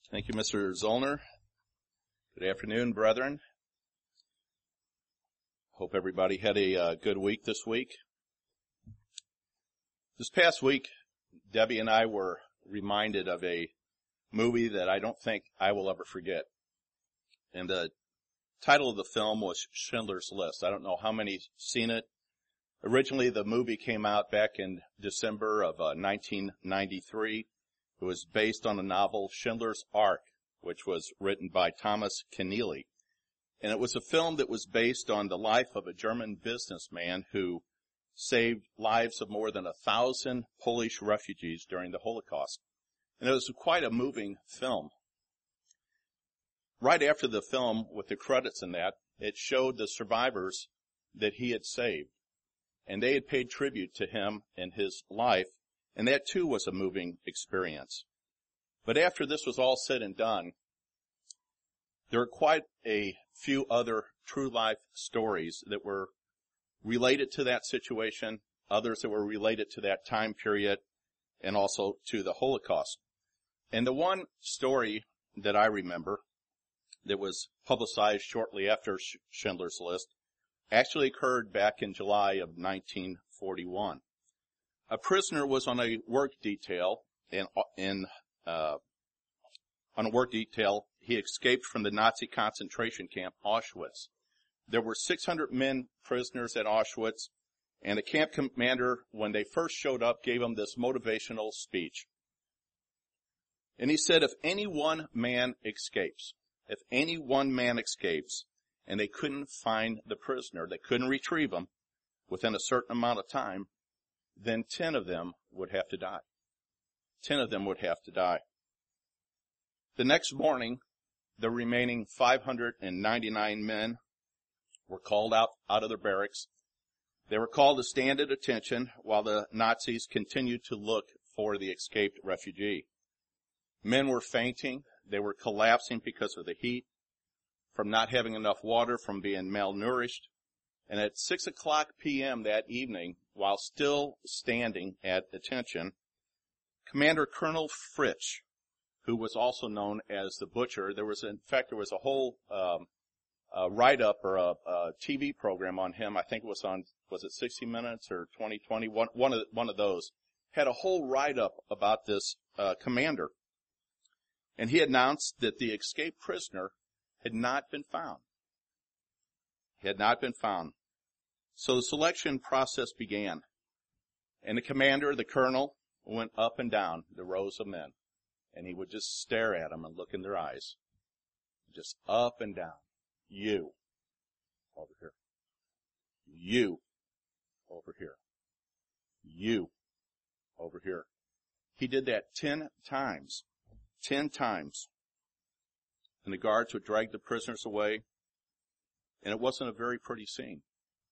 Thank you, Mr. Zollner. Good afternoon, brethren. Hope everybody had a good week this week. This past week, Debbie and I were reminded of a movie that I don't think I will ever forget. And the title of the film was Schindler's List. I don't know how many seen it. Originally, the movie came out back in December of 1993. It was based on the novel Schindler's Ark, which was written by Thomas Keneally. And it was a film that was based on the life of a German businessman who saved lives of more than 1,000 Polish refugees during the Holocaust. And it was quite a moving film. Right after the film, with the credits in that, it showed the survivors that he had saved. And they had paid tribute to him and his life. And that too was a moving experience. But after this was all said and done, there were quite a few other true life stories that were related to that situation, others that were related to that time period, and also to the Holocaust. And the one story that I remember that was publicized shortly after Schindler's List actually occurred back in July of 1941. A prisoner was on a work detail, he escaped from the Nazi concentration camp, Auschwitz. There were 600 men prisoners at Auschwitz, and the camp commander, when they first showed up, gave them this motivational speech. And he said, if any one man escapes, and they couldn't find the prisoner, they couldn't retrieve him within a certain amount of time, then 10 of them would have to die. 10 of them would have to die. The next morning, the remaining 599 men were called out of their barracks. They were called to stand at attention while the Nazis continued to look for the escaped refugee. Men were fainting. They were collapsing because of the heat, from not having enough water, from being malnourished. And at 6:00 p.m. that evening, while still standing at attention, Commander Colonel Fritsch, who was also known as the Butcher, there was a whole write-up or a TV program on him. I think it was it 60 Minutes or 2020? One of those had a whole write-up about this commander. And he announced that the escaped prisoner had not been found. So the selection process began. And the commander, the colonel, went up and down the rows of men. And he would just stare at them and look in their eyes. Just up and down. You. Over here. You. Over here. You. Over here. He did that 10 times. 10 times. And the guards would drag the prisoners away. And it wasn't a very pretty scene.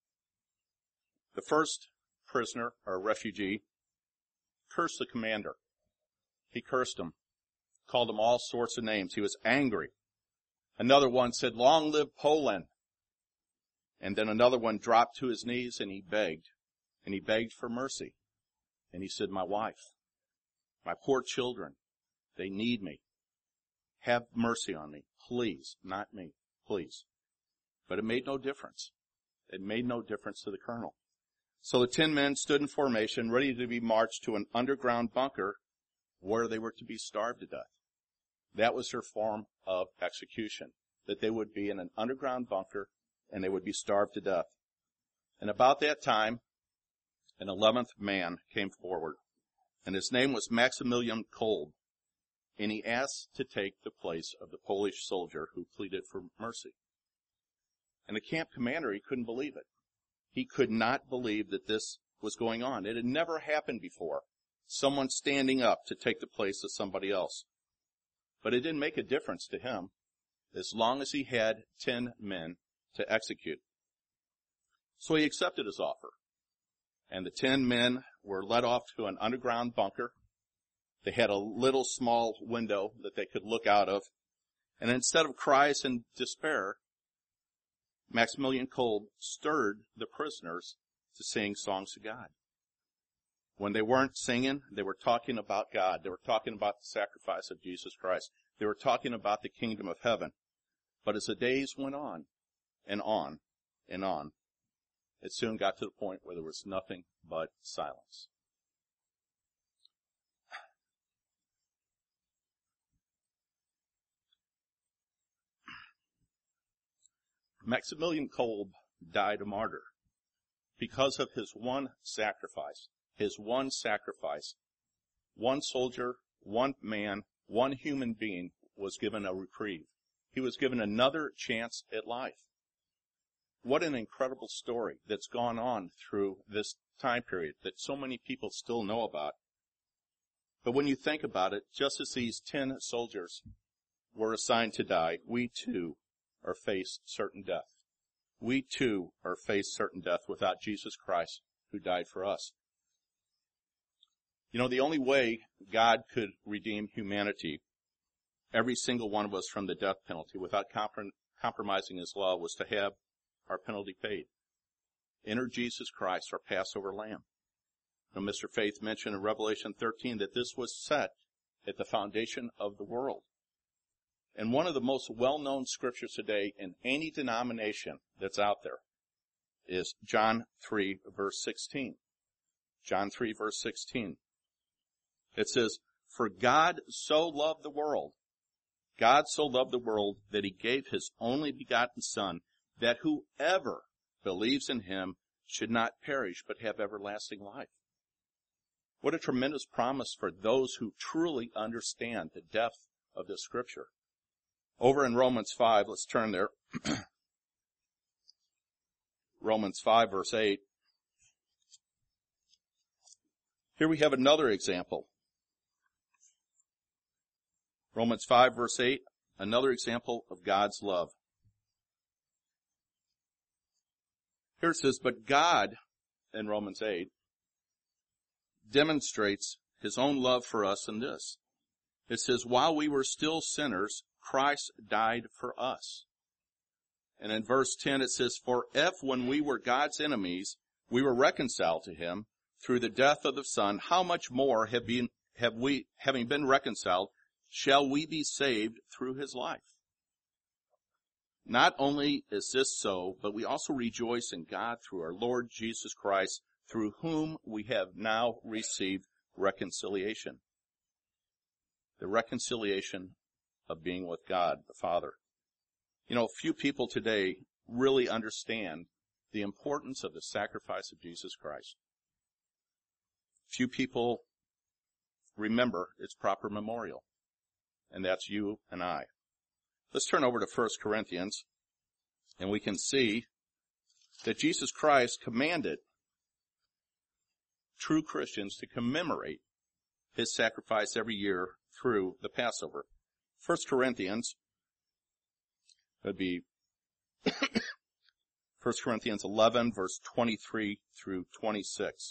The first prisoner, or refugee, cursed the commander. He cursed him. Called him all sorts of names. He was angry. Another one said, "Long live Poland." And then another one dropped to his knees and he begged. And he begged for mercy. And he said, "My wife, my poor children, they need me. Have mercy on me. Please, not me. Please." But it made no difference. It made no difference to the colonel. So the 10 men stood in formation, ready to be marched to an underground bunker where they were to be starved to death. That was their form of execution, that they would be in an underground bunker and they would be starved to death. And about that time, an 11th man came forward, and his name was Maximilian Kolbe, and he asked to take the place of the Polish soldier who pleaded for mercy. And the camp commander, he couldn't believe it. He could not believe that this was going on. It had never happened before. Someone standing up to take the place of somebody else. But it didn't make a difference to him as long as he had 10 men to execute. So he accepted his offer. And the 10 men were led off to an underground bunker. They had a little small window that they could look out of. And instead of cries and despair, Maximilian Kolbe stirred the prisoners to sing songs to God. When they weren't singing, they were talking about God. They were talking about the sacrifice of Jesus Christ. They were talking about the kingdom of heaven. But as the days went on and on and on, it soon got to the point where there was nothing but silence. Maximilian Kolbe died a martyr because of his one sacrifice. His one sacrifice. One soldier, one man, one human being was given a reprieve. He was given another chance at life. What an incredible story that's gone on through this time period that so many people still know about. But when you think about it, just as these 10 soldiers were assigned to die, we too are faced certain death. We too are faced certain death without Jesus Christ who died for us. You know, the only way God could redeem humanity, every single one of us, from the death penalty without compromising his love, was to have our penalty paid. Enter Jesus Christ, our Passover lamb. Now, Mr. Faith mentioned in Revelation 13 that this was set at the foundation of the world. And one of the most well-known scriptures today in any denomination that's out there is John 3, verse 16. John 3, verse 16. It says, "For God so loved the world, God so loved the world that he gave his only begotten Son, that whoever believes in him should not perish but have everlasting life." What a tremendous promise for those who truly understand the depth of this scripture. Over in Romans 5, let's turn there. Romans 5, verse 8. Here we have another example. Romans 5, verse 8, another example of God's love. Here it says, "But God," in Romans 8, "demonstrates his own love for us in this." It says, "While we were still sinners, Christ died for us." And in verse 10 it says, "For if when we were God's enemies, we were reconciled to him through the death of the Son, how much more having been reconciled, shall we be saved through his life?" Not only is this so, but we also rejoice in God through our Lord Jesus Christ, through whom we have now received reconciliation. The reconciliation of being with God the Father. You know, few people today really understand the importance of the sacrifice of Jesus Christ. Few people remember its proper memorial, and that's you and I. Let's turn over to 1 Corinthians, and we can see that Jesus Christ commanded true Christians to commemorate his sacrifice every year through the Passover. 1 Corinthians, that'd be 1 Corinthians 11, verse 23 through 26.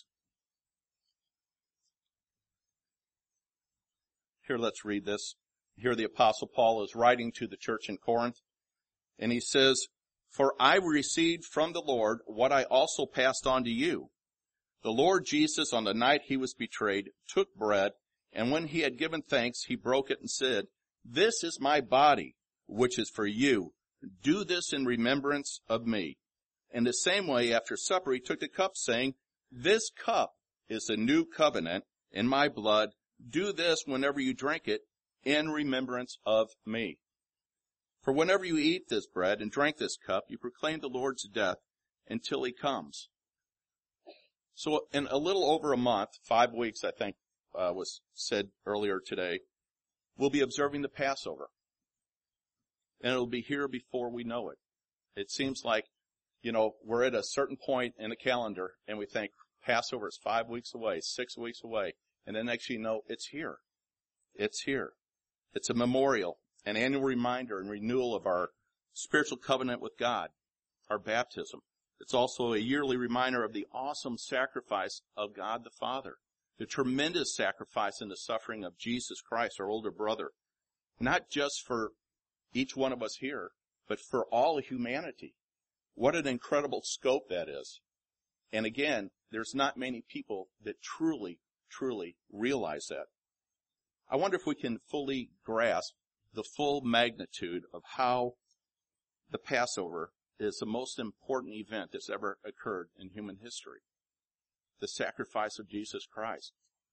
Here, let's read this. Here the Apostle Paul is writing to the church in Corinth, and he says, "For I received from the Lord what I also passed on to you. The Lord Jesus, on the night he was betrayed, took bread, and when he had given thanks, he broke it and said, 'This is my body, which is for you. Do this in remembrance of me.' In the same way, after supper, he took the cup, saying, 'This cup is the new covenant in my blood. Do this whenever you drink it in remembrance of me. For whenever you eat this bread and drink this cup, you proclaim the Lord's death until he comes.'" So in a little over a month, 5 weeks, I think, was said earlier today, we'll be observing the Passover. And it'll be here before we know it. It seems like, you know, we're at a certain point in the calendar and we think Passover is 5 weeks away, 6 weeks away. And then next you know, it's here. It's here. It's a memorial, an annual reminder and renewal of our spiritual covenant with God, our baptism. It's also a yearly reminder of the awesome sacrifice of God the Father, the tremendous sacrifice and the suffering of Jesus Christ, our older brother, not just for each one of us here, but for all humanity. What an incredible scope that is. And again, there's not many people that truly realize that. I wonder if we can fully grasp the full magnitude of how the Passover is the most important event that's ever occurred in human history. The sacrifice of Jesus Christ.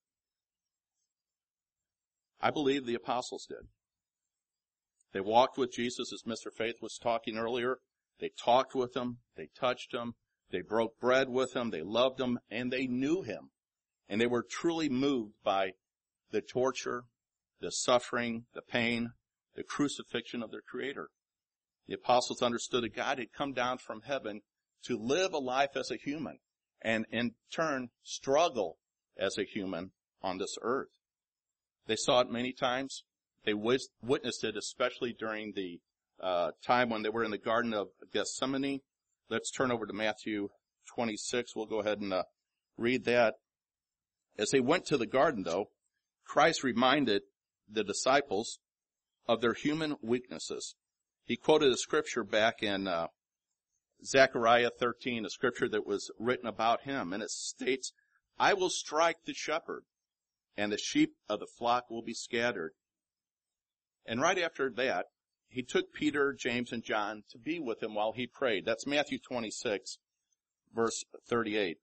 I believe the apostles did. They walked with Jesus, as Mr. Faith was talking earlier. They talked with him. They touched him. They broke bread with him. They loved him. And they knew him. And they were truly moved by the torture, the suffering, the pain, the crucifixion of their Creator. The apostles understood that God had come down from heaven to live a life as a human and in turn struggle as a human on this earth. They saw it many times. They witnessed it, especially during the time when they were in the Garden of Gethsemane. Let's turn over to Matthew 26. We'll go ahead and read that. As they went to the garden, though, Christ reminded the disciples of their human weaknesses. He quoted a scripture back in Zechariah 13, a scripture that was written about him, and it states, "I will strike the shepherd, and the sheep of the flock will be scattered." And right after that, he took Peter, James, and John to be with him while he prayed. That's Matthew 26, verse 38.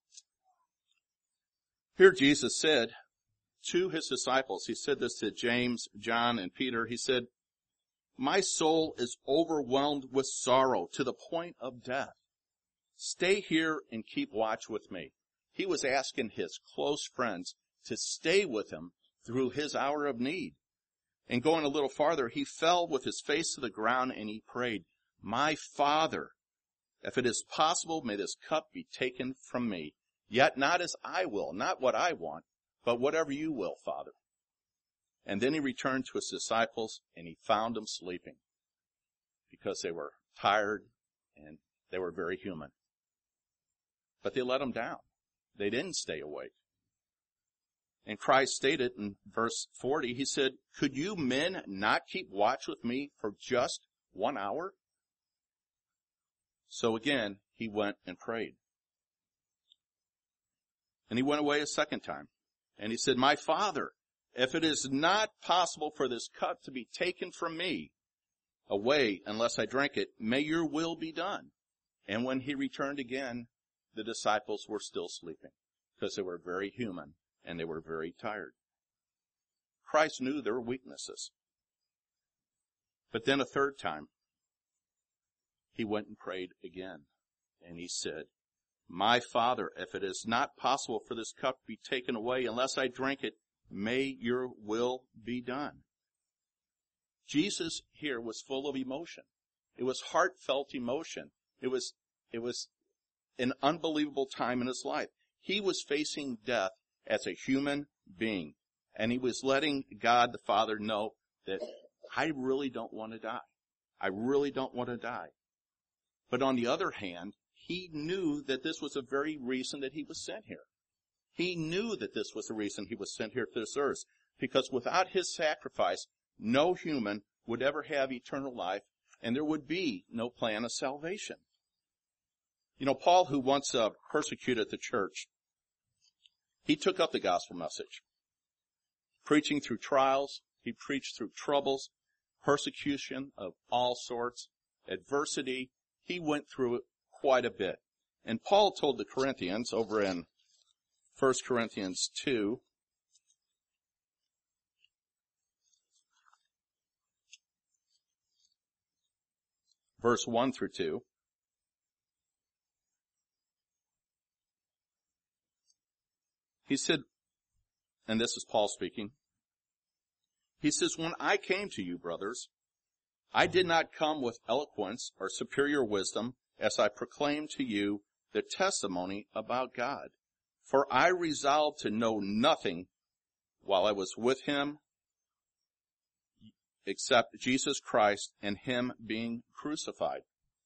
Here Jesus said to his disciples, he said this to James, John, and Peter, he said, "My soul is overwhelmed with sorrow to the point of death. Stay here and keep watch with me." He was asking his close friends to stay with him through his hour of need. And going a little farther, he fell with his face to the ground and he prayed, "My Father, if it is possible, may this cup be taken from me. Yet not as I will, not what I want, but whatever you will, Father." And then he returned to his disciples and he found them sleeping because they were tired and they were very human. But they let him down. They didn't stay awake. And Christ stated in verse 40, he said, "Could you men not keep watch with me for just 1 hour?" So again, he went and prayed. And he went away a second time. And he said, "My Father, if it is not possible for this cup to be taken from me away unless I drink it, may your will be done." And when he returned again, the disciples were still sleeping because they were very human and they were very tired. Christ knew their weaknesses. But then a third time, he went and prayed again. And he said, "My Father, if it is not possible for this cup to be taken away unless I drink it, may your will be done." Jesus here was full of emotion. It was heartfelt emotion. It was an unbelievable time in his life. He was facing death as a human being. And he was letting God the Father know that I really don't want to die. I really don't want to die. But on the other hand, he knew that this was the very reason that he was sent here. He knew that this was the reason he was sent here to this earth. Because without his sacrifice, no human would ever have eternal life, and there would be no plan of salvation. You know, Paul, who once persecuted the church, he took up the gospel message. Preaching through trials, he preached through troubles, persecution of all sorts, adversity. He went through it quite a bit. And Paul told the Corinthians over in 1 Corinthians 2, verse 1 through 2, he said, and this is Paul speaking, he says, "When I came to you, brothers, I did not come with eloquence or superior wisdom as I proclaimed to you the testimony about God. For I resolved to know nothing while I was with him except Jesus Christ and him being crucified."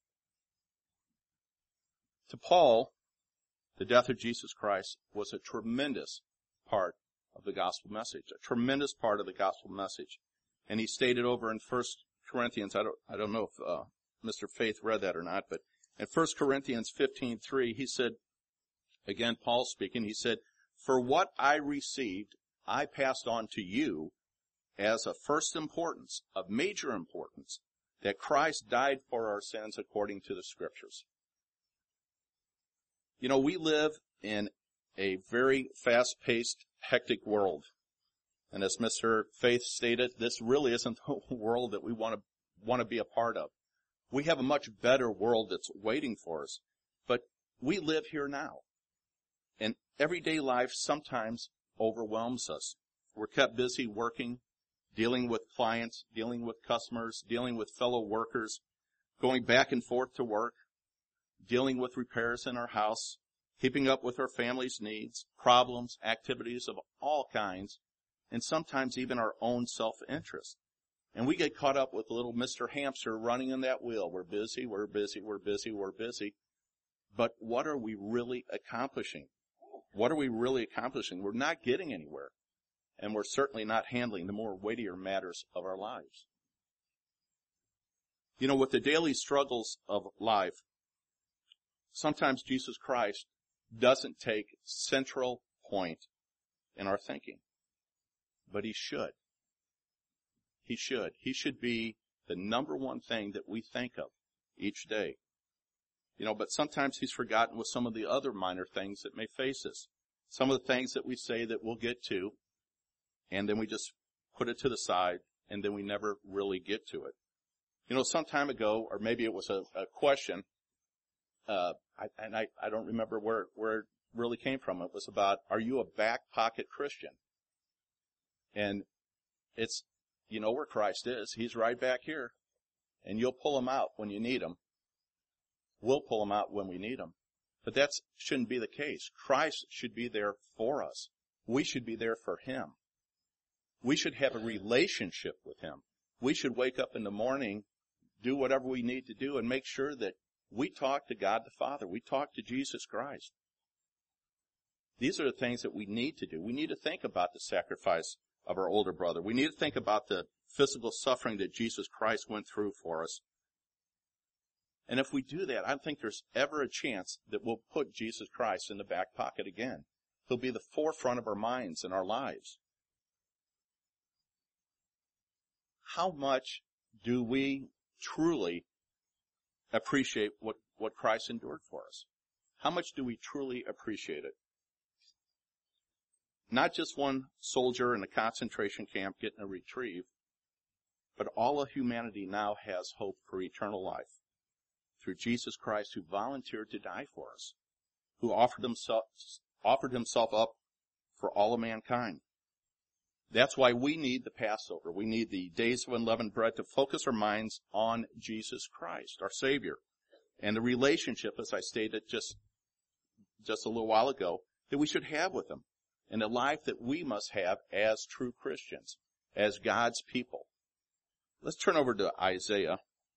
To Paul, the death of Jesus Christ was a tremendous part of the gospel message, a tremendous part of the gospel message. And he stated over in 1 Corinthians, I don't know if Mr. Faith read that or not, but in 1 Corinthians 15:3, he said, Again, Paul speaking, he said, "For what I received, I passed on to you as of first importance, of major importance, that Christ died for our sins according to the Scriptures." You know, we live in a very fast-paced, hectic world. And as Mr. Faith stated, this really isn't the world that we want to be a part of. We have a much better world that's waiting for us. But we live here now. And everyday life sometimes overwhelms us. We're kept busy working, dealing with clients, dealing with customers, dealing with fellow workers, going back and forth to work, dealing with repairs in our house, keeping up with our family's needs, problems, activities of all kinds, and sometimes even our own self-interest. And we get caught up with little Mr. Hamster running in that wheel. We're busy, we're busy, we're busy, we're busy. But what are we really accomplishing? What are we really accomplishing? We're not getting anywhere. And we're certainly not handling the more weightier matters of our lives. You know, with the daily struggles of life, sometimes Jesus Christ doesn't take central point in our thinking. But he should. He should. He should be the number one thing that we think of each day. You know, but sometimes he's forgotten with some of the other minor things that may face us. Some of the things that we say that we'll get to, and then we just put it to the side, and then we never really get to it. You know, some time ago, or maybe it was a question, I don't remember where it really came from. It was about, are you a back pocket Christian? And it's, you know where Christ is. He's right back here. And you'll pull him out when you need him. We'll pull him out when we need him. But that shouldn't be the case. Christ should be there for us. We should be there for him. We should have a relationship with him. We should wake up in the morning, do whatever we need to do, and make sure that we talk to God the Father. We talk to Jesus Christ. These are the things that we need to do. We need to think about the sacrifice of our older brother. We need to think about the physical suffering that Jesus Christ went through for us. And if we do that, I don't think there's ever a chance that we'll put Jesus Christ in the back pocket again. He'll be the forefront of our minds and our lives. How much do we truly appreciate what Christ endured for us? How much do we truly appreciate it? Not just one soldier in a concentration camp getting a reprieve, but all of humanity now has hope for eternal life through Jesus Christ, who volunteered to die for us, who offered himself up for all of mankind. That's why we need the Passover. We need the days of unleavened bread to focus our minds on Jesus Christ, our Savior, and the relationship, as I stated just a little while ago, that we should have with him, and the life that we must have as true Christians, as God's people. Let's turn over to Isaiah.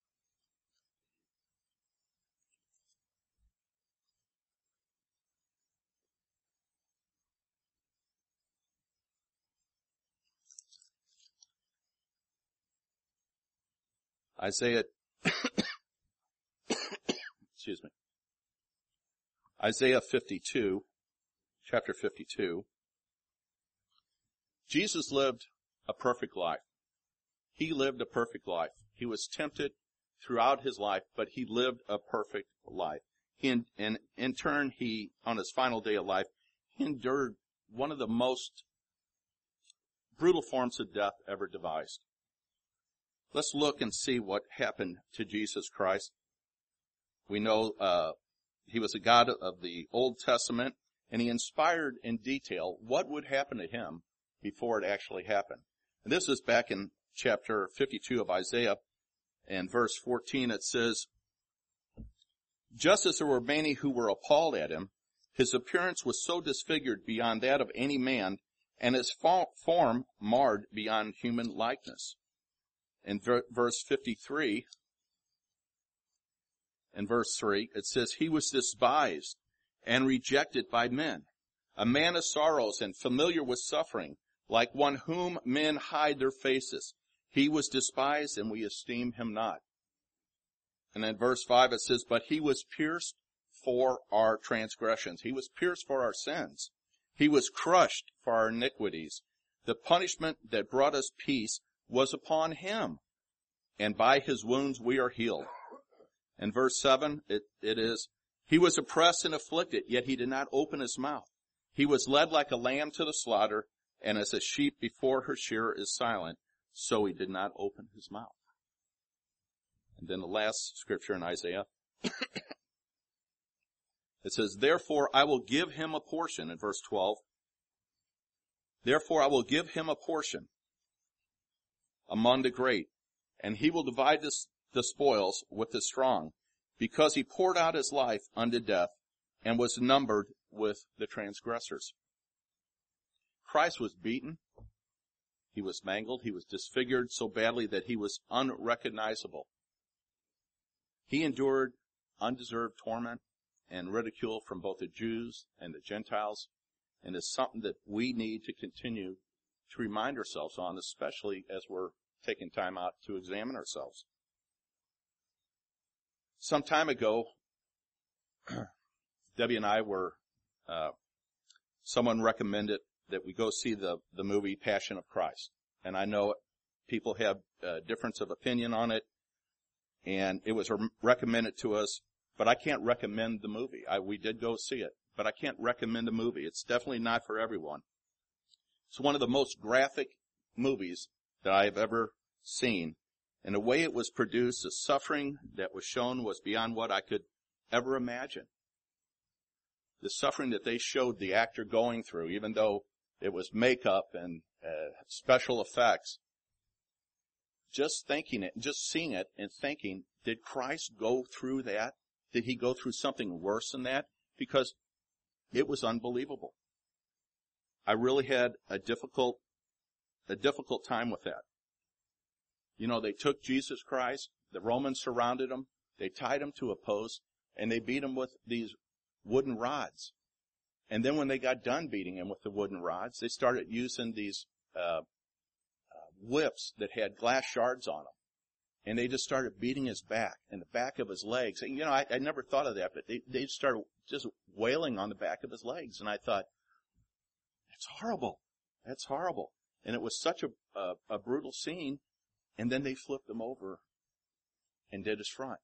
Excuse me. Isaiah 52, chapter 52. Jesus lived a perfect life. He lived a perfect life. He was tempted throughout his life, but he lived a perfect life. And in turn, on his final day of life, he endured one of the most brutal forms of death ever devised. Let's look and see what happened to Jesus Christ. We know he was a God of the Old Testament, and he inspired in detail what would happen to him before it actually happened. And this is back in chapter 52 of Isaiah, and verse 14. It says, "Just as there were many who were appalled at him, his appearance was so disfigured beyond that of any man, and his form marred beyond human likeness." In verse 53, in verse 3, it says, "He was despised and rejected by men, a man of sorrows and familiar with suffering, like one whom men hide their faces. He was despised, and we esteem him not." And in verse 5, it says, "But he was pierced for our transgressions. He was pierced for our sins. He was crushed for our iniquities. The punishment that brought us peace was upon him, and by his wounds we are healed. In verse 7, it is, he was oppressed and afflicted, yet he did not open his mouth. He was led like a lamb to the slaughter, and as a sheep before her shearer is silent, so he did not open his mouth. And then the last scripture in Isaiah, it says, therefore I will give him a portion, in verse 12. Therefore I will give him a portion among the great, and he will divide the spoils with the strong, because he poured out his life unto death, and was numbered with the transgressors. Christ was beaten. He was mangled. He was disfigured so badly that he was unrecognizable. He endured undeserved torment and ridicule from both the Jews and the Gentiles, and is something that we need to continue to remind ourselves on, especially as we're taking time out to examine ourselves. Some time ago, Debbie and I were, someone recommended that we go see the movie Passion of Christ. And I know people have a difference of opinion on it, and it was recommended to us, but I can't recommend the movie. We did go see it, but I can't recommend the movie. It's definitely not for everyone. It's one of the most graphic movies that I have ever seen. And the way it was produced, the suffering that was shown was beyond what I could ever imagine. The suffering that they showed the actor going through, even though it was makeup and special effects, just thinking it, just seeing it and thinking, did Christ go through that? Did he go through something worse than that? Because it was unbelievable. I really had a difficult time with that. You know, they took Jesus Christ, the Romans surrounded him, they tied him to a post, and they beat him with these wooden rods. And then when they got done beating him with the wooden rods, they started using these whips that had glass shards on them. And they just started beating his back and the back of his legs. And, you know, I never thought of that, but they started just wailing on the back of his legs. And I thought, that's horrible. That's horrible. And it was such a brutal scene. And then they flipped him over and did his front.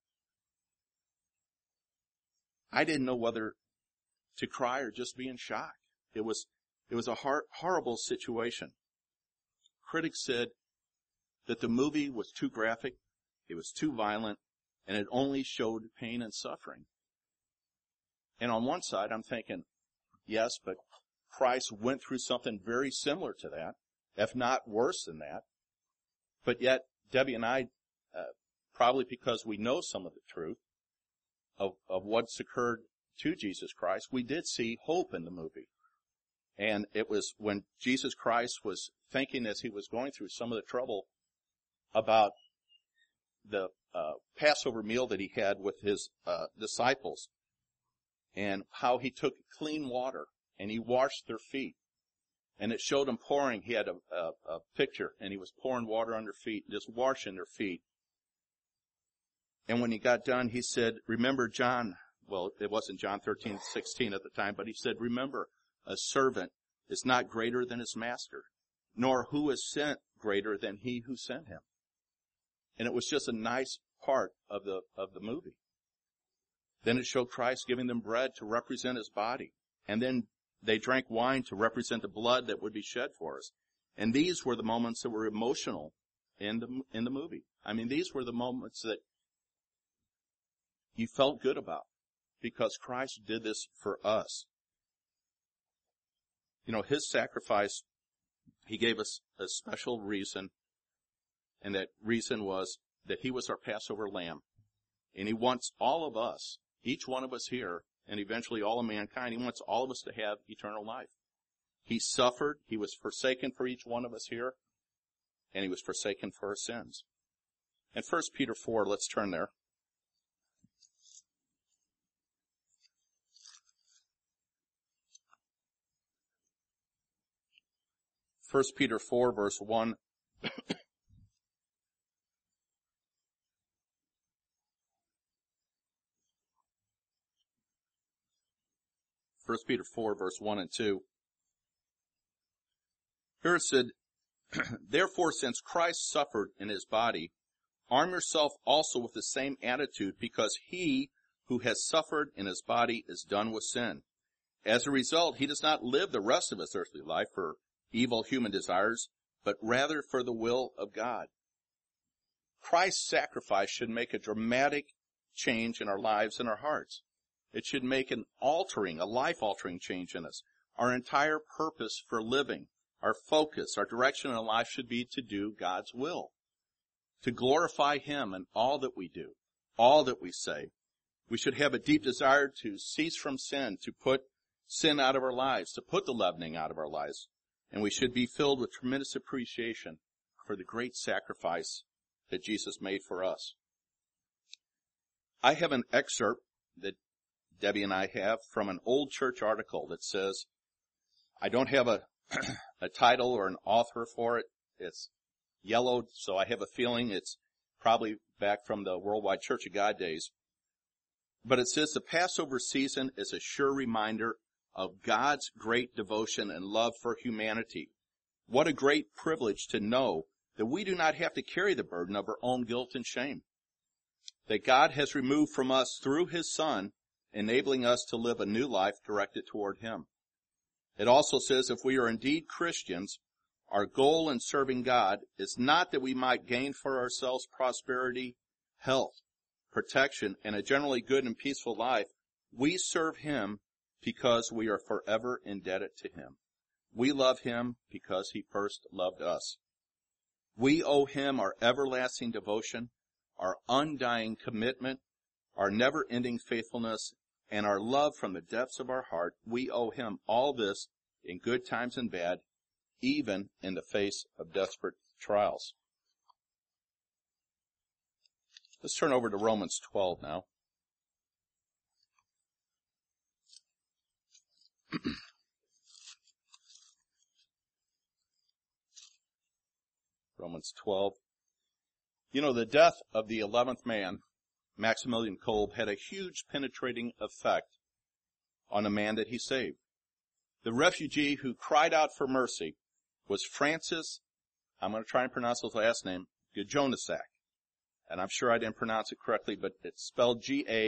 I didn't know whether to cry or just be in shock. It was a horrible situation. Critics said that the movie was too graphic, it was too violent, and it only showed pain and suffering. And on one side, I'm thinking, yes, but Christ went through something very similar to that, if not worse than that. But yet, Debbie and I, probably because we know some of the truth of what's occurred to Jesus Christ, we did see hope in the movie. And it was when Jesus Christ was thinking as he was going through some of the trouble about the Passover meal that he had with his disciples, and how he took clean water and he washed their feet. And it showed him pouring. He had a picture, and he was pouring water on their feet, just washing their feet. And when he got done, he said, remember John, well, it wasn't John 13:16 at the time, but he said, remember, a servant is not greater than his master, nor who is sent greater than he who sent him. And it was just a nice part of the movie. Then it showed Christ giving them bread to represent his body. And then they drank wine to represent the blood that would be shed for us. And these were the moments that were emotional in the movie. I mean, these were the moments that you felt good about because Christ did this for us. You know, his sacrifice, he gave us a special reason, and that reason was that he was our Passover lamb. And he wants all of us, each one of us here, and eventually all of mankind, he wants all of us to have eternal life. He suffered, he was forsaken for each one of us here, and he was forsaken for our sins. And 1 Peter 4, let's turn there. 1 Peter 4, verse 1. 1 Peter 4, verse 1 and 2. Here it said, "Therefore, since Christ suffered in his body, arm yourself also with the same attitude, because he who has suffered in his body is done with sin. As a result, he does not live the rest of his earthly life for evil human desires, but rather for the will of God." Christ's sacrifice should make a dramatic change in our lives and our hearts. It should make a life-altering change in us. Our entire purpose for living, our focus, our direction in life should be to do God's will, to glorify him in all that we do, all that we say. We should have a deep desire to cease from sin, to put sin out of our lives, to put the leavening out of our lives. And we should be filled with tremendous appreciation for the great sacrifice that Jesus made for us. I have an excerpt that Debbie and I have from an old church article that says, I don't have a title or an author for it. It's yellowed, so I have a feeling it's probably back from the Worldwide Church of God days. But it says, the Passover season is a sure reminder of God's great devotion and love for humanity. What a great privilege to know that we do not have to carry the burden of our own guilt and shame. That God has removed from us through his Son, enabling us to live a new life directed toward him. It also says, if we are indeed Christians, our goal in serving God is not that we might gain for ourselves prosperity, health, protection, and a generally good and peaceful life. We serve him because we are forever indebted to him. We love him because he first loved us. We owe him our everlasting devotion, our undying commitment, our never-ending faithfulness, and our love from the depths of our heart. We owe him all this in good times and bad, even in the face of desperate trials. Let's turn over to Romans 12 now. Romans 12. You know, the death of the 11th man, Maximilian Kolbe, had a huge penetrating effect on a man that he saved. The refugee who cried out for mercy was Francis, I'm going to try and pronounce his last name, Gajonasak. And I'm sure I didn't pronounce it correctly, but it's spelled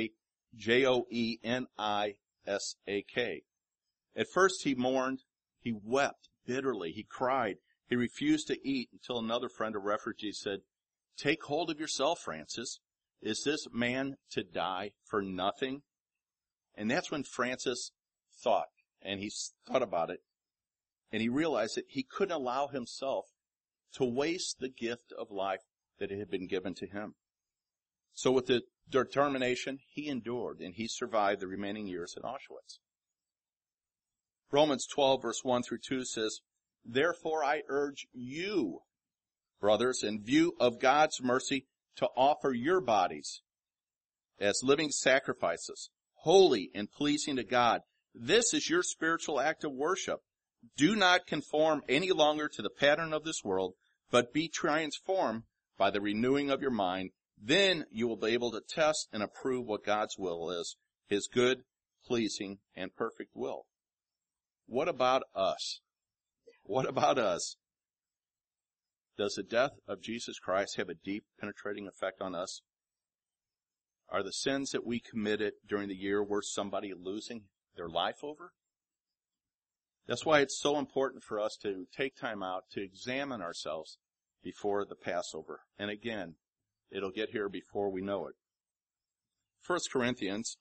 G-A-J-O-E-N-I-S-A-K. At first he mourned, he wept bitterly, he cried, he refused to eat until another friend, a refugee, said, "Take hold of yourself, Francis. Is this man to die for nothing?" And that's when Francis thought, and he thought about it, and he realized that he couldn't allow himself to waste the gift of life that had been given to him. So with the determination, he endured, and he survived the remaining years at Auschwitz. Romans 12, verse 1 through 2 says, "Therefore I urge you, brothers, in view of God's mercy, to offer your bodies as living sacrifices, holy and pleasing to God. This is your spiritual act of worship. Do not conform any longer to the pattern of this world, but be transformed by the renewing of your mind. Then you will be able to test and approve what God's will is, his good, pleasing, and perfect will." What about us? What about us? Does the death of Jesus Christ have a deep, penetrating effect on us? Are the sins that we committed during the year worth somebody losing their life over? That's why it's so important for us to take time out to examine ourselves before the Passover. And again, it'll get here before we know it. 1 Corinthians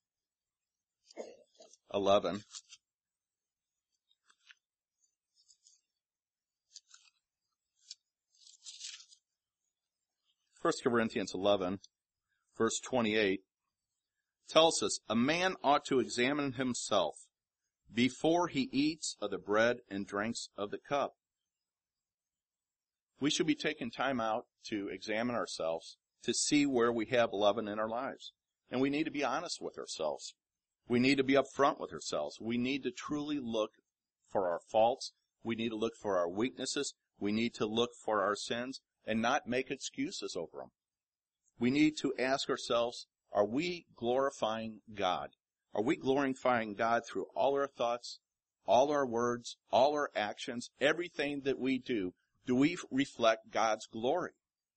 11. 1 Corinthians 11, verse 28, tells us, "A man ought to examine himself before he eats of the bread and drinks of the cup." We should be taking time out to examine ourselves, to see where we have leaven in our lives. And we need to be honest with ourselves. We need to be upfront with ourselves. We need to truly look for our faults. We need to look for our weaknesses. We need to look for our sins and not make excuses over them. We need to ask ourselves, are we glorifying God? Are we glorifying God through all our thoughts, all our words, all our actions, everything that we do? Do we reflect God's glory?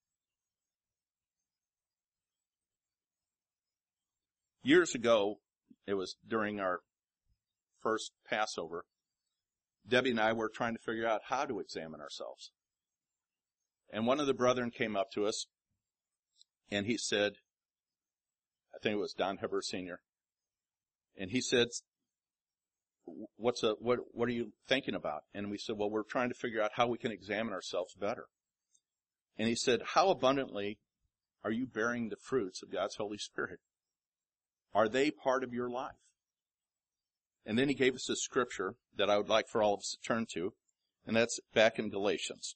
Years ago, it was during our first Passover, Debbie and I were trying to figure out how to examine ourselves. And one of the brethren came up to us, and he said, I think it was Don Heber Sr., and he said, what are you thinking about? And we said, well, we're trying to figure out how we can examine ourselves better. And he said, how abundantly are you bearing the fruits of God's Holy Spirit? Are they part of your life? And then he gave us a scripture that I would like for all of us to turn to, and that's back in Galatians.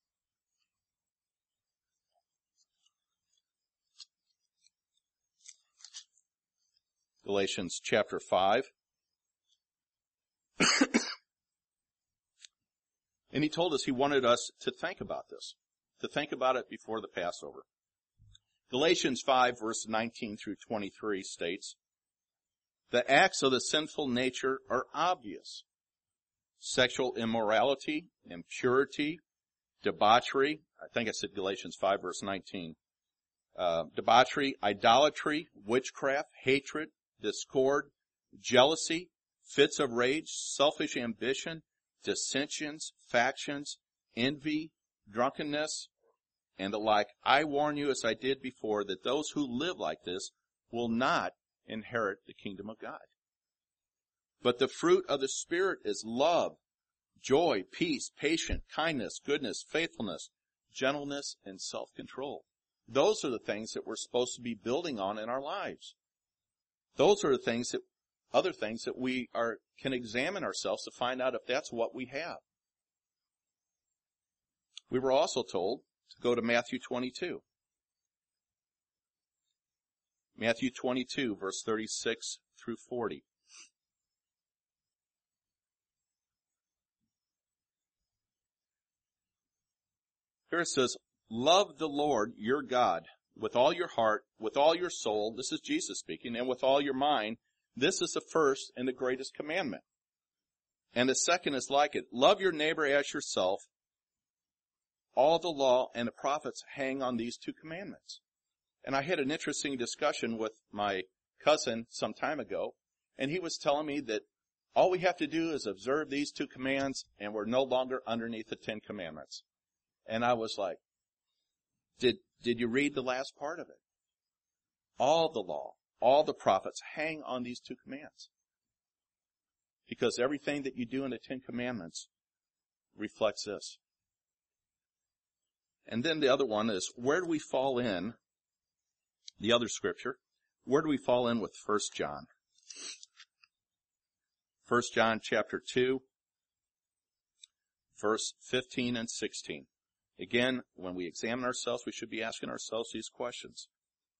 Galatians chapter 5. And he told us he wanted us to think about this, to think about it before the Passover. Galatians 5, verse 19 through 23 states, the acts of the sinful nature are obvious. Sexual immorality, impurity, debauchery. I think I said Galatians 5, verse 19. Debauchery, idolatry, witchcraft, hatred, discord, jealousy, fits of rage, selfish ambition, dissensions, factions, envy, drunkenness, and the like. I warn you, as I did before, that those who live like this will not inherit the kingdom of God. But the fruit of the Spirit is love, joy, peace, patience, kindness, goodness, faithfulness, gentleness, and self-control. Those are the things that we're supposed to be building on in our lives. Those are the things that, other things that we can examine ourselves to find out if that's what we have. We were also told to go to Matthew 22. Matthew 22, verse 36 through 40. Here it says, love the Lord your God with all your heart, with all your soul, this is Jesus speaking, and with all your mind. This is the first and the greatest commandment. And the second is like it. Love your neighbor as yourself. All the law and the prophets hang on these two commandments. And I had an interesting discussion with my cousin some time ago, and he was telling me that all we have to do is observe these two commands, and we're no longer underneath the 10 Commandments. And I was like, did you read the last part of it? All the law, all the prophets hang on these two commands. Because everything that you do in the 10 Commandments reflects this. And then the other one is, where do we fall in, the other scripture, where do we fall in with 1 John? 1 John chapter 2, verse 15 and 16. Again, when we examine ourselves, we should be asking ourselves these questions.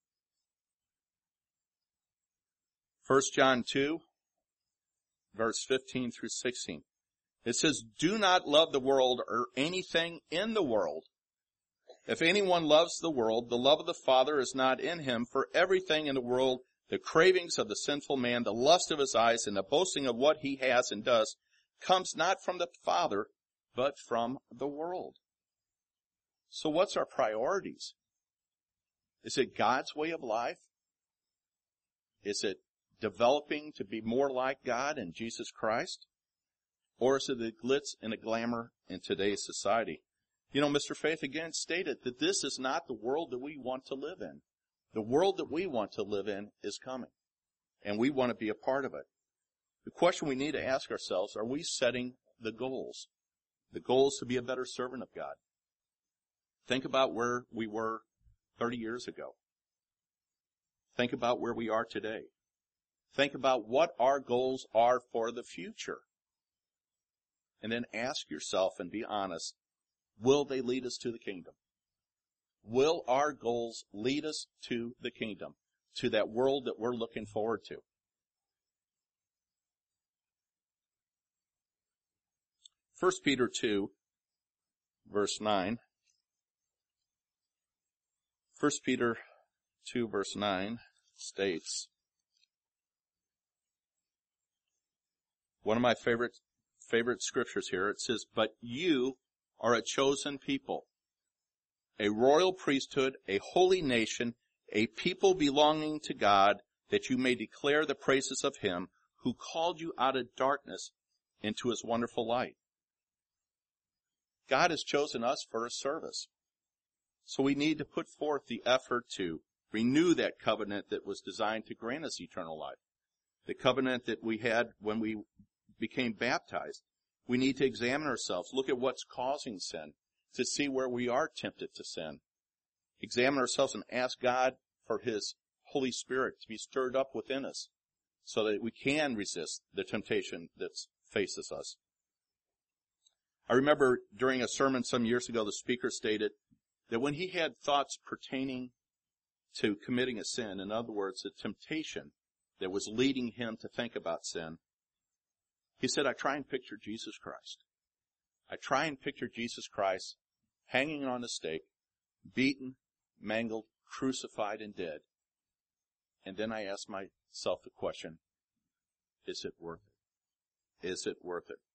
1 John 2, verse 15 through 16. It says, do not love the world or anything in the world. If anyone loves the world, the love of the Father is not in him. For everything in the world, the cravings of the sinful man, the lust of his eyes, and the boasting of what he has and does, comes not from the Father, but from the world. So what's our priorities? Is it God's way of life? Is it developing to be more like God and Jesus Christ? Or is it the glitz and the glamour in today's society? You know, Mr. Faith again stated that this is not the world that we want to live in. The world that we want to live in is coming, and we want to be a part of it. The question we need to ask ourselves, are we setting the goals? The goal is to be a better servant of God. Think about where we were 30 years ago. Think about where we are today. Think about what our goals are for the future. And then ask yourself and be honest, will they lead us to the kingdom? Will our goals lead us to the kingdom, to that world that we're looking forward to? 1 Peter 2, verse 9. 1 Peter 2, verse 9 states, One of my favorite scriptures here, it says, "But you are a chosen people, a royal priesthood, a holy nation, a people belonging to God, that you may declare the praises of him who called you out of darkness into his wonderful light." God has chosen us for his service. So we need to put forth the effort to renew that covenant that was designed to grant us eternal life. The covenant that we had when we became baptized. We need to examine ourselves, look at what's causing sin, to see where we are tempted to sin. Examine ourselves and ask God for his Holy Spirit to be stirred up within us so that we can resist the temptation that faces us. I remember during a sermon some years ago, the speaker stated that when he had thoughts pertaining to committing a sin, in other words, the temptation that was leading him to think about sin, he said, I try and picture Jesus Christ. I try and picture Jesus Christ hanging on a stake, beaten, mangled, crucified, and dead. And then I ask myself the question, is it worth it? Is it worth it?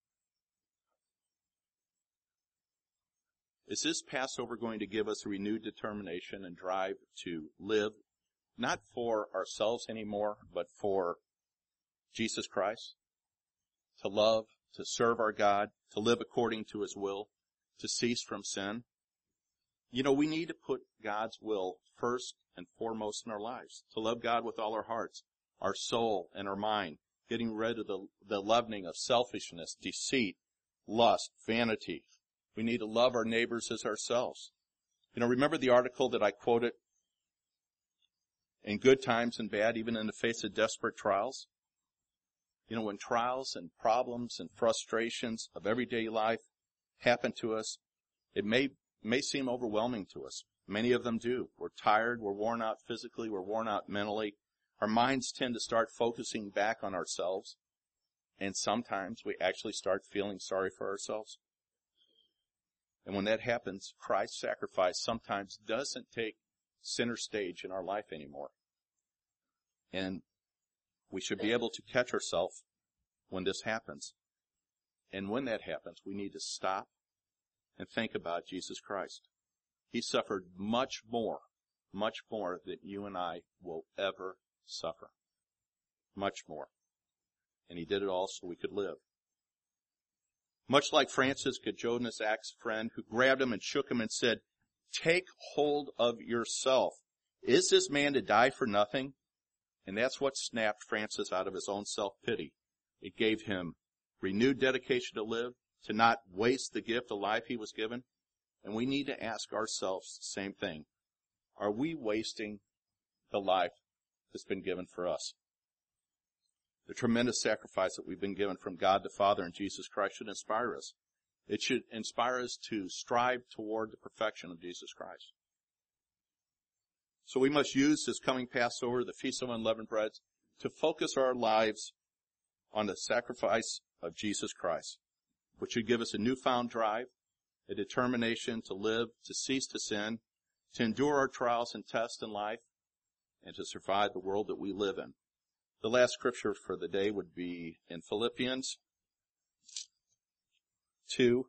Is this Passover going to give us a renewed determination and drive to live, not for ourselves anymore, but for Jesus Christ? To love, to serve our God, to live according to his will, to cease from sin? You know, we need to put God's will first and foremost in our lives. To love God with all our hearts, our soul, and our mind. Getting rid of the leavening of selfishness, deceit, lust, vanity. We need to love our neighbors as ourselves. You know, remember the article that I quoted? In good times and bad, even in the face of desperate trials. You know, when trials and problems and frustrations of everyday life happen to us, it may seem overwhelming to us. Many of them do. We're tired, we're worn out physically, we're worn out mentally. Our minds tend to start focusing back on ourselves. And sometimes we actually start feeling sorry for ourselves. And when that happens, Christ's sacrifice sometimes doesn't take center stage in our life anymore. And we should be able to catch ourselves when this happens. And when that happens, we need to stop and think about Jesus Christ. He suffered much more than you and I will ever suffer. Much more. And he did it all so we could live. Much like Francis Jonas-Ack's friend who grabbed him and shook him and said, "Take hold of yourself. Is this man to die for nothing?" And that's what snapped Francis out of his own self-pity. It gave him renewed dedication to live, to not waste the gift of life he was given. And we need to ask ourselves the same thing. Are we wasting the life that's been given for us? The tremendous sacrifice that we've been given from God the Father and Jesus Christ should inspire us. It should inspire us to strive toward the perfection of Jesus Christ. So we must use this coming Passover, the Feast of Unleavened Breads, to focus our lives on the sacrifice of Jesus Christ, which should give us a newfound drive, a determination to live, to cease to sin, to endure our trials and tests in life, and to survive the world that we live in. The last scripture for the day would be in Philippians 2,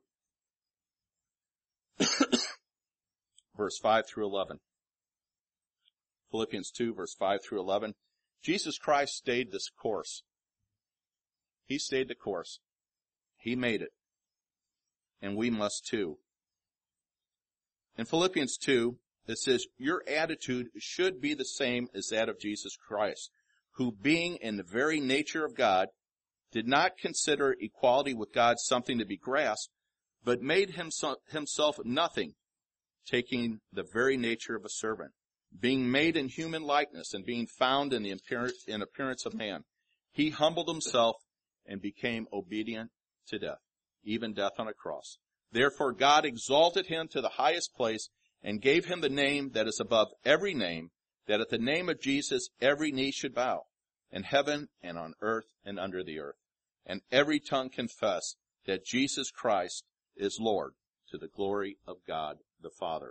verse 5 through 11. Philippians 2, verse 5 through 11. Jesus Christ stayed this course. He stayed the course. He made it. And we must too. In Philippians 2, it says, your attitude should be the same as that of Jesus Christ, who being in the very nature of God, did not consider equality with God something to be grasped, but made himself nothing, taking the very nature of a servant, being made in human likeness and being found in the appearance of man. He humbled himself and became obedient to death, even death on a cross. Therefore God exalted him to the highest place and gave him the name that is above every name, that at the name of Jesus every knee should bow, in heaven and on earth and under the earth, and every tongue confess that Jesus Christ is Lord, to the glory of God the Father.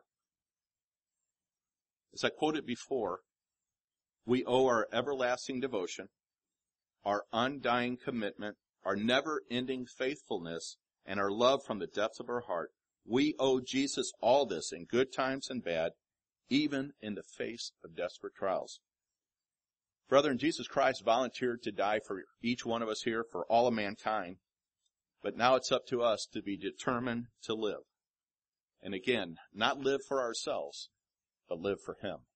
As I quoted before, we owe our everlasting devotion, our undying commitment, our never-ending faithfulness, and our love from the depths of our heart, we owe Jesus all this in good times and bad, even in the face of desperate trials. Brethren, Jesus Christ volunteered to die for each one of us here, for all of mankind, but now it's up to us to be determined to live. And again, not live for ourselves, but live for Him.